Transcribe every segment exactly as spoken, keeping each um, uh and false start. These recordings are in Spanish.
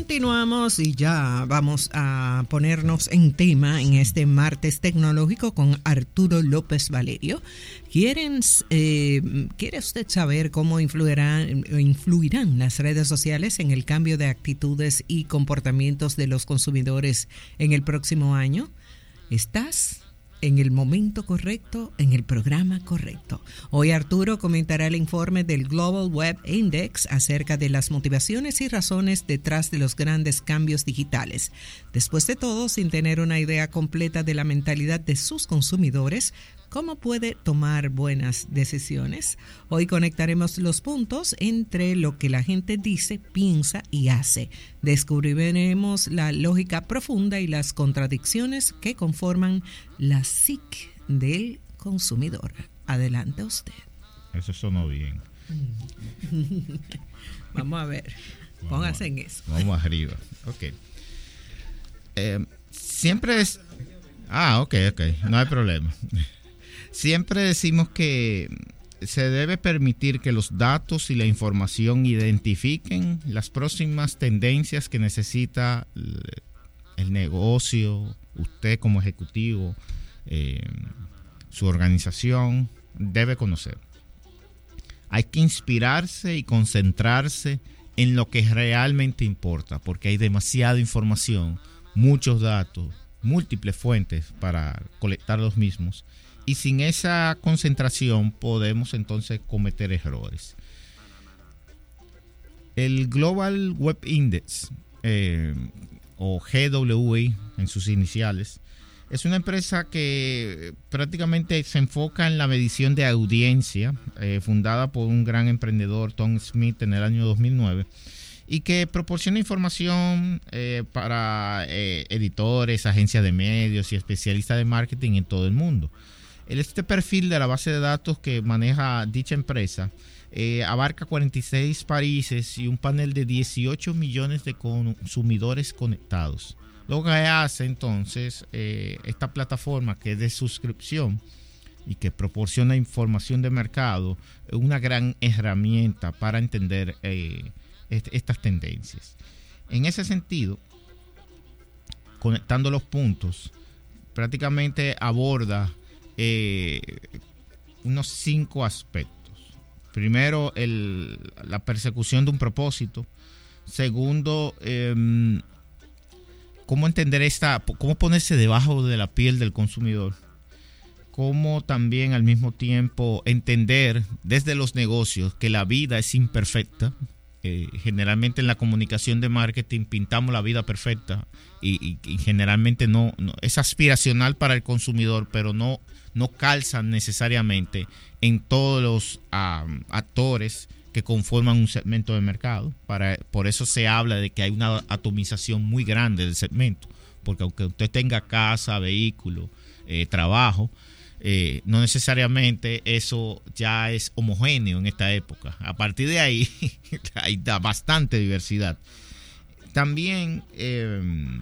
Continuamos y ya vamos a ponernos en tema en este martes tecnológico con Arturo López Valerio. ¿Quieren, eh, ¿Quiere usted saber cómo influirán, influirán las redes sociales en el cambio de actitudes y comportamientos de los consumidores en el próximo año? ¿Estás en el momento correcto, en el programa correcto? Hoy Arturo comentará el informe del Global Web Index acerca de las motivaciones y razones detrás de los grandes cambios digitales. Después de todo, sin tener una idea completa de la mentalidad de sus consumidores, ¿cómo puede tomar buenas decisiones? Hoy conectaremos los puntos entre lo que la gente dice, piensa y hace. Descubriremos la lógica profunda y las contradicciones que conforman la psique del consumidor. Adelante usted. Eso sonó bien. Vamos a ver. Vamos Póngase a, en eso. Vamos arriba. Ok. Eh, siempre es... Ah, ok, ok. No hay problema. Siempre decimos que se debe permitir que los datos y la información identifiquen las próximas tendencias que necesita el negocio, usted como ejecutivo, eh, su organización debe conocer. Hay que inspirarse y concentrarse en lo que realmente importa, porque hay demasiada información, muchos datos, múltiples fuentes para colectar los mismos. Y sin esa concentración podemos entonces cometer errores. El Global Web Index, eh, o G W I en sus iniciales, es una empresa que prácticamente se enfoca en la medición de audiencia, eh, fundada por un gran emprendedor, Tom Smith, en el año dos mil nueve, y que proporciona información eh, para eh, editores, agencias de medios y especialistas de marketing en todo el mundo. Este perfil de la base de datos que maneja dicha empresa eh, abarca cuarenta y seis países y un panel de dieciocho millones de consumidores conectados. Lo que hace entonces eh, esta plataforma, que es de suscripción y que proporciona información de mercado, es una gran herramienta para entender eh, est- estas tendencias. En ese sentido, conectando los puntos, prácticamente aborda Eh, unos cinco aspectos. Primero, el, la persecución de un propósito. Segundo, eh, cómo entender esta, cómo ponerse debajo de la piel del consumidor. Cómo también al mismo tiempo entender desde los negocios que la vida es imperfecta. Eh, generalmente en la comunicación de marketing pintamos la vida perfecta y, y, y generalmente no, no es aspiracional para el consumidor, pero no no calzan necesariamente en todos los um, actores que conforman un segmento de mercado. Para, por eso se habla de que hay una atomización muy grande del segmento, porque aunque usted tenga casa, vehículo, eh, trabajo, eh, no necesariamente eso ya es homogéneo en esta época. A partir de ahí hay bastante diversidad. También, eh,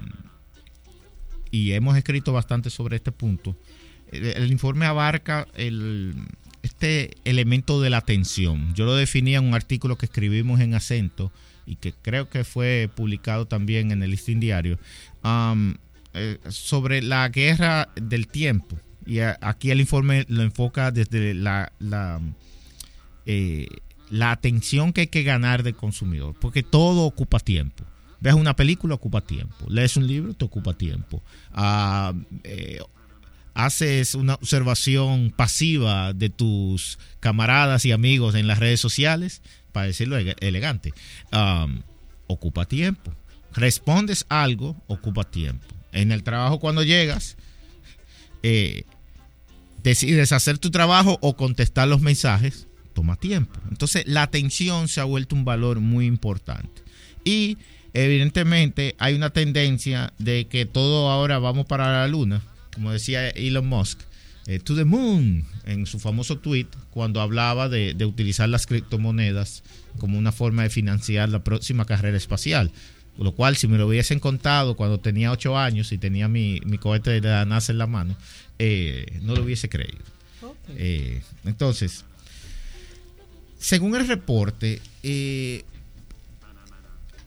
y hemos escrito bastante sobre este punto, el informe abarca el, este elemento de la atención. Yo lo definía en un artículo que escribimos en Acento y que creo que fue publicado también en el Listín Diario, um, eh, sobre la guerra del tiempo. Y a, aquí el informe lo enfoca desde la, la, eh, la atención que hay que ganar del consumidor, porque todo ocupa tiempo. Ves una película, ocupa tiempo. Lees un libro, te ocupa tiempo. Uh, eh, haces una observación pasiva de tus camaradas y amigos en las redes sociales, para decirlo elegante, um, ocupa tiempo. Respondes algo, ocupa tiempo. En el trabajo, cuando llegas, eh, decides hacer tu trabajo o contestar los mensajes, toma tiempo. Entonces la atención se ha vuelto un valor muy importante. Y evidentemente hay una tendencia de que todo ahora vamos para la luna, como decía Elon Musk, eh, to the moon, en su famoso tweet, cuando hablaba de, de utilizar las criptomonedas como una forma de financiar la próxima carrera espacial. Lo cual, si me lo hubiesen contado cuando tenía ocho años y tenía mi, mi cohete de la NASA en la mano, eh, no lo hubiese creído. Okay. Eh, entonces, según el reporte, eh,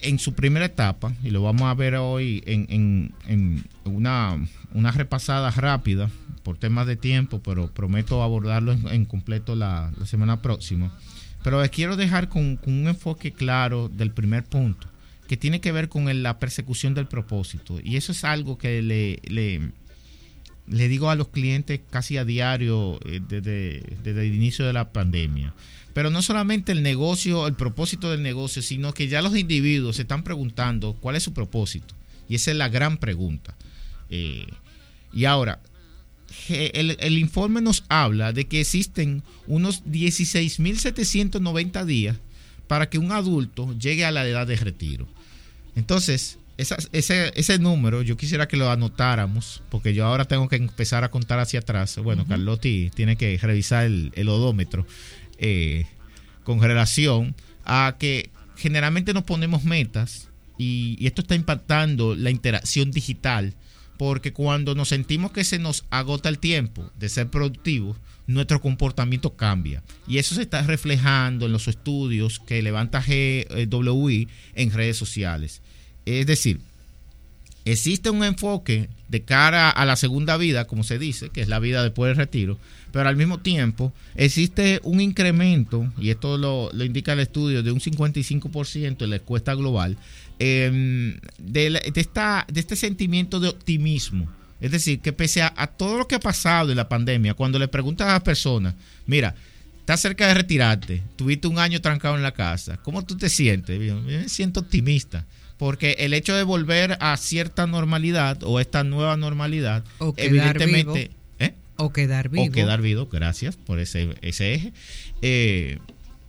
en su primera etapa, y lo vamos a ver hoy en, en, en una, una repasada rápida por temas de tiempo, pero prometo abordarlo en, en completo la, la semana próxima. Pero les quiero dejar con, con un enfoque claro del primer punto, que tiene que ver con el, la persecución del propósito. Y eso es algo que le, le, le digo a los clientes casi a diario eh, desde, desde el inicio de la pandemia. Pero no solamente el negocio, el propósito del negocio, sino que ya los individuos se están preguntando cuál es su propósito. Y esa es la gran pregunta. Eh, y ahora, el, el informe nos habla de que existen unos dieciséis mil setecientos noventa días para que un adulto llegue a la edad de retiro. Entonces, esa, ese, ese número yo quisiera que lo anotáramos, porque yo ahora tengo que empezar a contar hacia atrás. Bueno, uh-huh. Carlotti tiene que revisar el, el odómetro. Eh, con relación a que generalmente nos ponemos metas y, y esto está impactando la interacción digital, porque cuando nos sentimos que se nos agota el tiempo de ser productivos, nuestro comportamiento cambia, y eso se está reflejando en los estudios que levanta G W I en redes sociales. Es decir, existe un enfoque de cara a la segunda vida, como se dice, que es la vida después del retiro, pero al mismo tiempo existe un incremento, y esto lo, lo indica el estudio, de un cincuenta y cinco por ciento en la encuesta global, eh, de, de, esta, de este sentimiento de optimismo. Es decir, que pese a, a todo lo que ha pasado en la pandemia, cuando le preguntas a las personas, mira, estás cerca de retirarte, tuviste un año trancado en la casa, ¿cómo tú te sientes? Yo me siento optimista. Porque el hecho de volver a cierta normalidad o esta nueva normalidad, o quedar evidentemente... Vivo. ¿eh? O quedar vivo. O quedar vivo, gracias por ese, ese eje. Eh,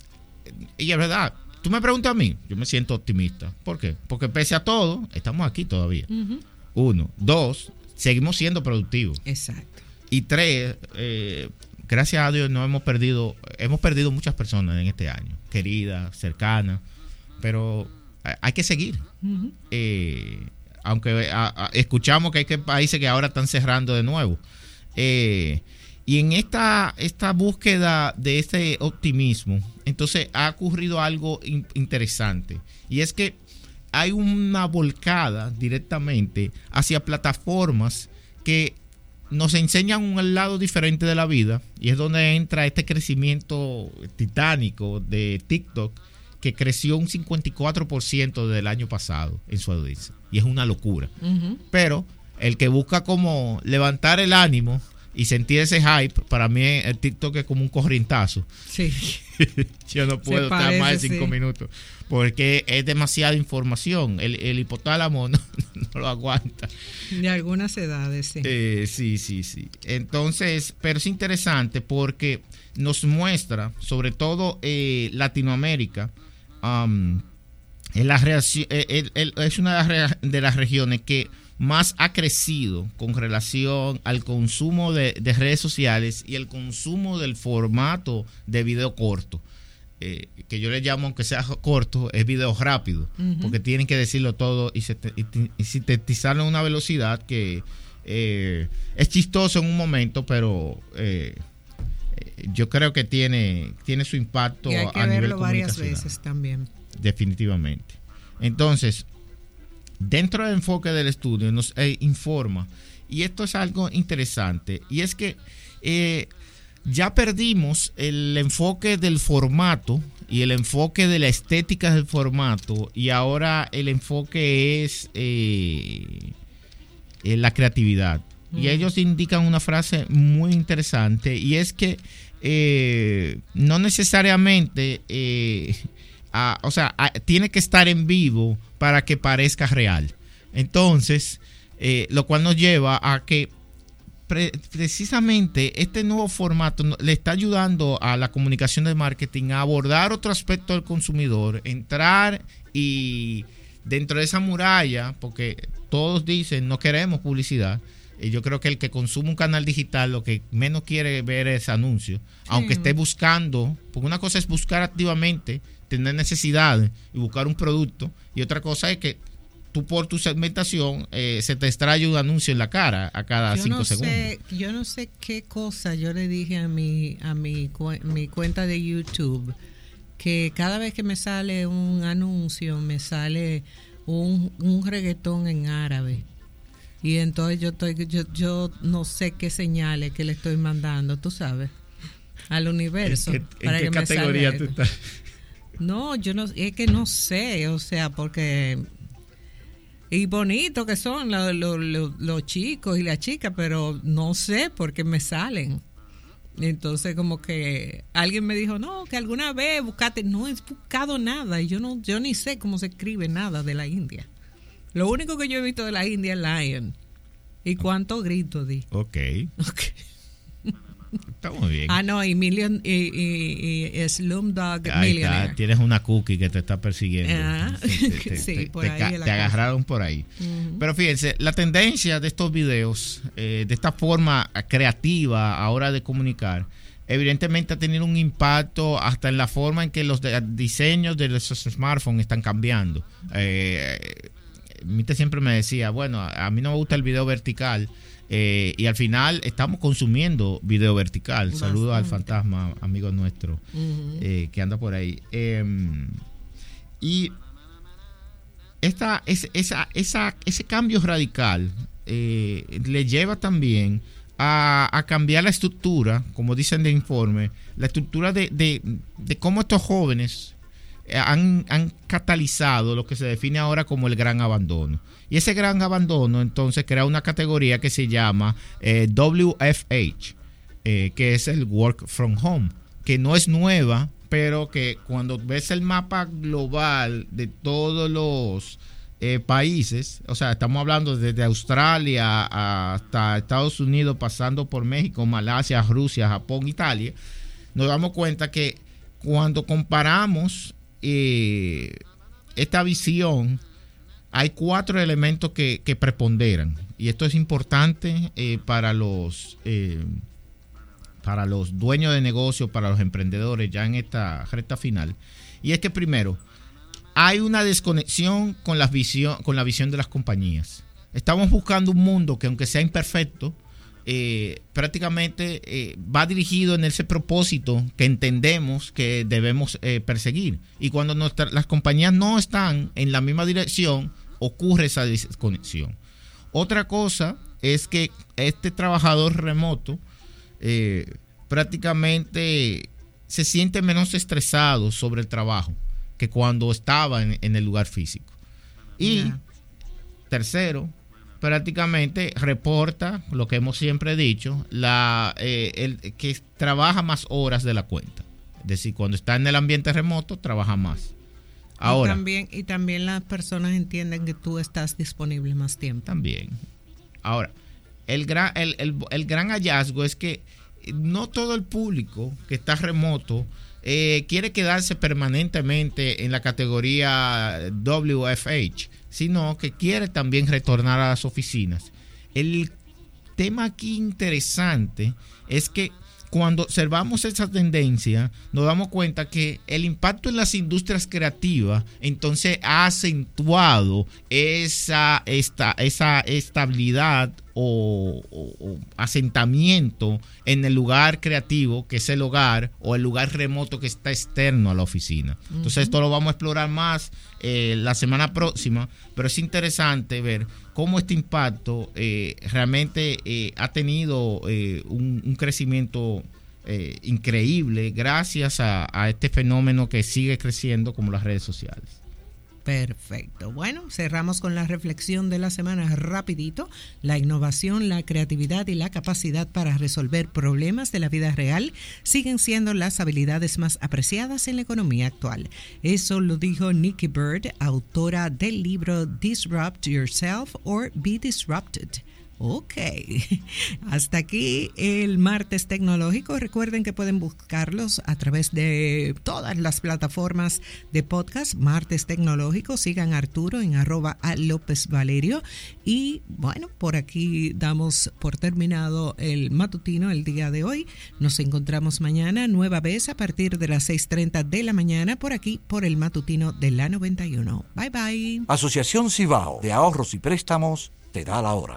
y es verdad, tú me preguntas a mí, yo me siento optimista. ¿Por qué? Porque pese a todo, estamos aquí todavía. Uh-huh. Uno. Dos, seguimos siendo productivos. Exacto. Y tres, eh, gracias a Dios no hemos perdido, hemos perdido muchas personas en este año, queridas, cercanas, pero... hay que seguir. Uh-huh. Eh, aunque a, a, escuchamos que hay que países que ahora están cerrando de nuevo. Eh, y en esta, esta búsqueda de este optimismo, entonces ha ocurrido algo in, interesante. Y es que hay una volcada directamente hacia plataformas que nos enseñan un lado diferente de la vida. Y es donde entra este crecimiento titánico de TikTok, que creció un cincuenta y cuatro por ciento del año pasado en su audiencia. Y es una locura. Uh-huh. Pero el que busca como levantar el ánimo y sentir ese hype, para mí el TikTok es como un corrientazo. Sí. Yo no puedo estar más de cinco sí. minutos. Porque es demasiada información. El, el hipotálamo no, no lo aguanta. De algunas edades, sí. Eh, sí, sí, sí. Entonces, pero es interesante porque nos muestra, sobre todo eh, Latinoamérica, Um, en la reacción, el, el, es una de las, de las regiones que más ha crecido con relación al consumo de, de redes sociales y el consumo del formato de video corto, eh, que yo le llamo, aunque sea corto, es video rápido, uh-huh. porque tienen que decirlo todo y, y, y sintetizarlo a una velocidad que eh, es chistoso en un momento, pero eh, yo creo que tiene, tiene su impacto y hay que a nivel verlo varias veces también. Definitivamente. Entonces, dentro del enfoque del estudio nos eh, informa, y esto es algo interesante, y es que eh, ya perdimos el enfoque del formato y el enfoque de la estética del formato, y ahora el enfoque es eh, eh, la creatividad. Mm. Y ellos indican una frase muy interesante, y es que eh, no necesariamente, eh, a, o sea, a, tiene que estar en vivo para que parezca real. Entonces, eh, lo cual nos lleva a que pre- precisamente este nuevo formato le está ayudando a la comunicación de marketing a abordar otro aspecto del consumidor, entrar y dentro de esa muralla, porque todos dicen no queremos publicidad. Y yo creo que el que consume un canal digital lo que menos quiere ver es anuncio, sí. Aunque esté buscando, porque una cosa es buscar activamente, tener necesidades y buscar un producto, y otra cosa es que tú por tu segmentación eh, se te extrae un anuncio en la cara a cada yo cinco no segundos. Sé, yo no sé qué cosa yo le dije a mi a mi, mi cuenta de YouTube, que cada vez que me sale un anuncio, me sale un, un reggaetón en árabe. Y entonces yo estoy, yo, yo no sé qué señales que le estoy mandando, tú sabes, al universo. ¿En qué, para en qué que categoría me tú estás? No, yo no, es que no sé, o sea, porque... Y bonito que son los, los, los, los chicos y las chicas, pero no sé por qué me salen. Entonces como que alguien me dijo, no, que alguna vez buscaste, no he buscado nada, y yo no, yo ni sé cómo se escribe nada de la India. Lo único que yo he visto de la India es Lion. ¿Y cuánto grito di? Ok. Okay. Está muy bien. Ah, no, y Million y, y, y Slumdog Millionaire. Está, tienes una cookie que te está persiguiendo. Ah, te, te, sí, te, por te, ahí te, te agarraron por ahí. Uh-huh. Pero fíjense, la tendencia de estos videos, eh, de esta forma creativa ahora de comunicar, evidentemente ha tenido un impacto hasta en la forma en que los de, diseños de los smartphones están cambiando. Eh, Mite siempre me decía, bueno, a mí no me gusta el video vertical. Eh, y al final estamos consumiendo video vertical. Bastante. Saludos al fantasma, amigo nuestro, uh-huh. eh, que anda por ahí. Eh, y esta, es, esa, esa, ese cambio radical eh, le lleva también a, a cambiar la estructura, como dicen de informe, la estructura de, de, de cómo estos jóvenes han, han catalizado lo que se define ahora como el gran abandono. Y ese gran abandono entonces crea una categoría que se llama eh, W F H, eh, que es el Work from Home, que no es nueva, pero que cuando ves el mapa global de todos los eh, países, o sea, estamos hablando desde Australia hasta Estados Unidos, pasando por México, Malasia, Rusia, Japón, Italia, nos damos cuenta que cuando comparamos eh, esta visión, hay cuatro elementos que, que preponderan, y esto es importante eh, para los eh, para los dueños de negocio, para los emprendedores ya en esta recta final. Y es que primero, hay una desconexión con la visión, con la visión de las compañías. Estamos buscando un mundo que, aunque sea imperfecto, eh, prácticamente eh, va dirigido en ese propósito que entendemos que debemos eh, perseguir. Y cuando nuestra, las compañías no están en la misma dirección, ocurre esa desconexión. Otra cosa es que este trabajador remoto eh, prácticamente se siente menos estresado sobre el trabajo que cuando estaba en, en el lugar físico. Y yeah. tercero, prácticamente reporta lo que hemos siempre dicho, la eh, el, que trabaja más horas de la cuenta. Es decir, cuando está en el ambiente remoto, trabaja más. Ahora, y también, y también las personas entienden que tú estás disponible más tiempo. También. Ahora, el gran, el, el, el gran hallazgo es que no todo el público que está remoto eh, quiere quedarse permanentemente en la categoría W F H, sino que quiere también retornar a las oficinas. El tema aquí interesante es que cuando observamos esa tendencia, nos damos cuenta que el impacto en las industrias creativas entonces ha acentuado esa, esta, esa estabilidad o, o, o asentamiento en el lugar creativo, que es el hogar, o el lugar remoto que está externo a la oficina. Entonces, uh-huh. esto lo vamos a explorar más eh, la semana próxima, pero es interesante ver cómo este impacto eh, realmente eh, ha tenido eh, un, un crecimiento eh, increíble gracias a, a este fenómeno que sigue creciendo como las redes sociales. Perfecto. Bueno, cerramos con la reflexión de la semana rapidito. La innovación, la creatividad y la capacidad para resolver problemas de la vida real siguen siendo las habilidades más apreciadas en la economía actual. Eso lo dijo Nikki Bird, autora del libro Disrupt Yourself or Be Disrupted. Ok, hasta aquí el martes tecnológico. Recuerden que pueden buscarlos a través de todas las plataformas de podcast. Martes tecnológico, sigan a Arturo en arroba a López Valerio. Y bueno, por aquí damos por terminado el matutino el día de hoy. Nos encontramos mañana nueva vez a partir de las seis treinta de la mañana por aquí, por el matutino de la noventa y uno. Bye bye. Asociación Cibao de Ahorros y Préstamos te da la hora.